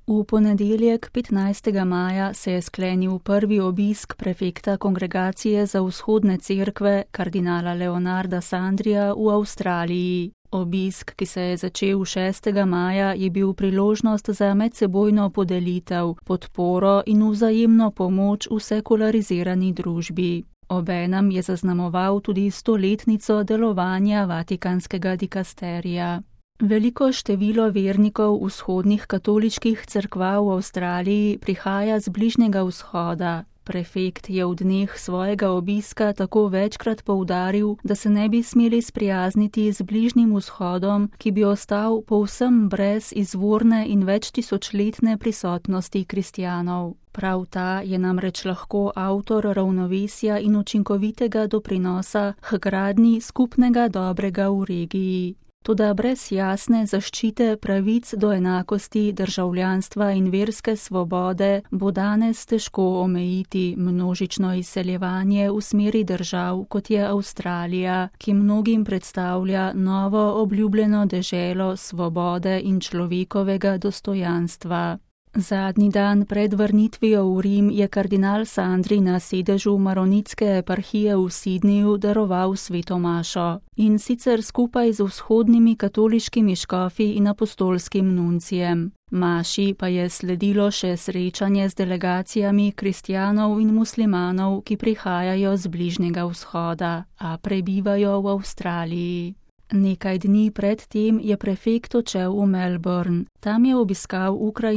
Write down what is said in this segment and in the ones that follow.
V ponedeljek 15. maja se je sklenil prvi obisk prefekta Kongregacije za vzhodne cerkve kardinala Leonarda Sandrija v Avstraliji. Obisk, ki se je začel 6. maja, je bil priložnost za medsebojno podelitev, podporo in vzajemno pomoč v sekularizirani družbi. Obenem je zaznamoval tudi 100-letnico delovanja Vatikanskega dikasterija. Veliko število vernikov vzhodnih katoliških cerkva v Avstraliji prihaja z Bližnjega vzhoda. Prefekt je v dneh svojega obiska tako večkrat poudaril, da se ne bi smeli sprijazniti z Bližnjim vzhodom, ki bi ostal povsem brez izvorne in večtisočletne prisotnosti kristjanov. Prav ta je namreč lahko avtor ravnovesja in učinkovitega doprinosa k gradnji skupnega dobrega v regiji. Toda brez jasne zaščite pravic do enakosti, državljanstva in verske svobode bo danes težko omejiti množično izseljevanje v smeri držav, kot je Avstralija, ki mnogim predstavlja novo obljubljeno deželo svobode in človekovega dostojanstva. Zadnji dan pred vrnitvijo v Rim je kardinal Sandri na sedežu maronitske eparhije v Sydneyju daroval sveto mašo, in sicer skupaj z vzhodnimi katoliškimi škofi in apostolskim nuncijem. Maši pa je sledilo še srečanje z delegacijami kristjanov in muslimanov, ki prihajajo z Bližnjega vzhoda, a prebivajo v Avstraliji. Nekaj dni pred tem je prefekt odšel v Melbourne. Tam je obiskal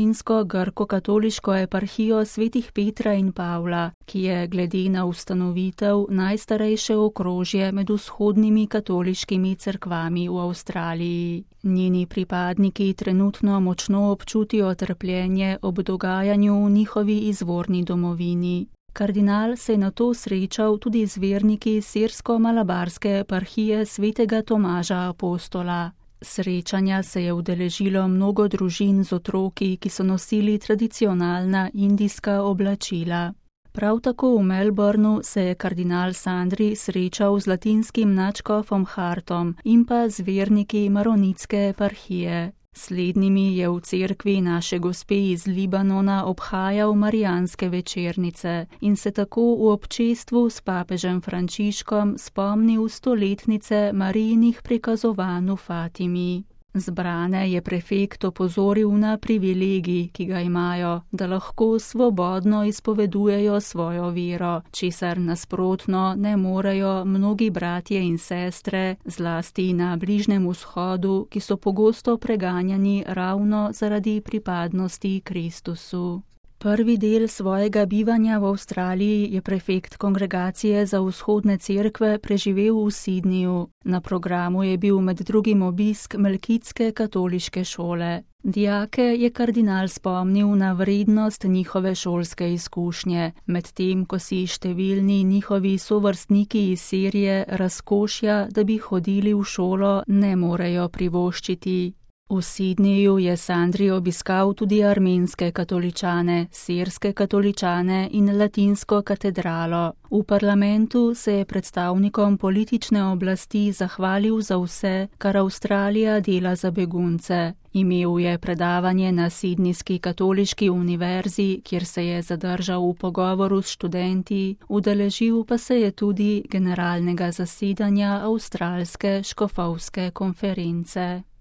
ukrajinsko-grko-katoliško eparhijo svetih Petra in Pavla, ki je glede na ustanovitev najstarejše okrožje med vzhodnimi katoliškimi cerkvami v Avstraliji. Njeni pripadniki trenutno močno občutijo trpljenje ob dogajanju v njihovi izvorni domovini. Kardinal se je nato srečal tudi z verniki sirsko-malabarske eparhije svetega Tomaža Apostola. Srečanja se je udeležilo mnogo družin z otroki, ki so nosili tradicionalna indijska oblačila. Prav tako v Melbourneu se je kardinal Sandri srečal z latinskim nadškofom Hartom in pa z verniki maronitske eparhije. Slednjimi je v cerkvi Naše Gospe iz Libanona obhajal marijanske večernice in se tako v občestvu s papežem Frančiškom spomnil 100-letnice Marijinih prikazovanj v Fatimi. Zbrane je prefekt opozoril na privilegij, ki ga imajo, da lahko svobodno izpovedujejo svojo vero, česar nasprotno ne morejo mnogi bratje in sestre, zlasti na Bližnjem vzhodu, ki so pogosto preganjani ravno zaradi pripadnosti Kristusu. Prvi del svojega bivanja v Avstraliji je prefekt Kongregacije za vzhodne cerkve preživel v Sydneyju. Na programu je bil med drugim obisk melkitske katoliške šole. Dijake je kardinal spomnil na vrednost njihove šolske izkušnje, medtem ko si številni njihovi sovrstniki iz Sirije razkošja, da bi hodili v šolo, ne morejo privoščiti. V Sydneyju je Sandri obiskal tudi armenske katoličane, sirske katoličane in latinsko katedralo. V parlamentu se je predstavnikom politične oblasti zahvalil za vse, kar Avstralija dela za begunce. Imel je predavanje na Sydneyski katoliški univerzi, kjer se je zadržal v pogovoru s študenti, udeležil pa se je tudi generalnega zasedanja avstralske škofovske konference.